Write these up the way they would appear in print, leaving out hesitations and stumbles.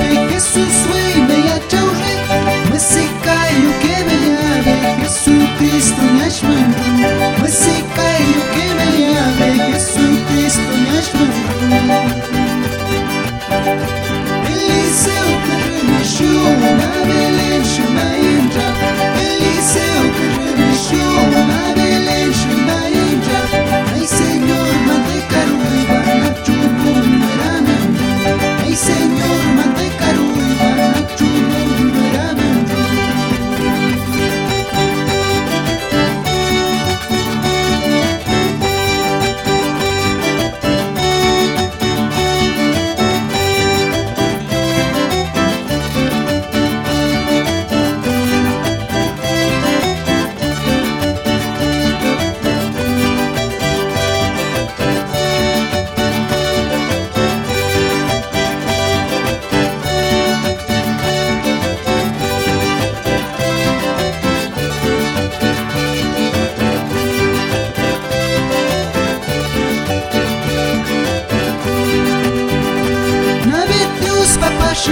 que Jesús fue me ya chaure me se cayó que me llave Jesucristo nyashmandu me se cayó que me llave Jesucristo nyashmandu Eliseo que remitió una Belén Shemaindra Eliseo que remitió una Belén Shemaindra Ay Señor mantecaru y barnachu numeramendo Ay Señor mantecaru y barnachu numeramendo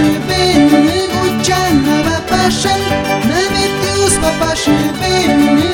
Sheben, Neguchana, Bapashan, Navetius, Papa Sheben,